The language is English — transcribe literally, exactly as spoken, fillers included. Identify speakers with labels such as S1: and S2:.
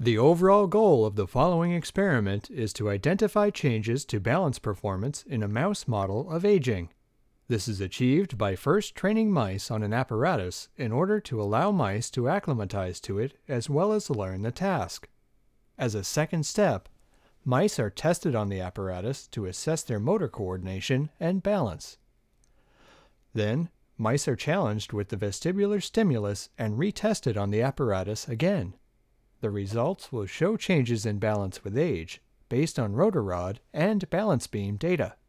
S1: The overall goal of the following experiment is to identify changes to balance performance in a mouse model of aging. This is achieved by first training mice on an apparatus in order to allow mice to acclimatize to it as well as learn the task. As a second step, mice are tested on the apparatus to assess their motor coordination and balance. Then, mice are challenged with the vestibular stimulus and retested on the apparatus again. The results will show changes in balance with age, based on rotor rod and balance beam data.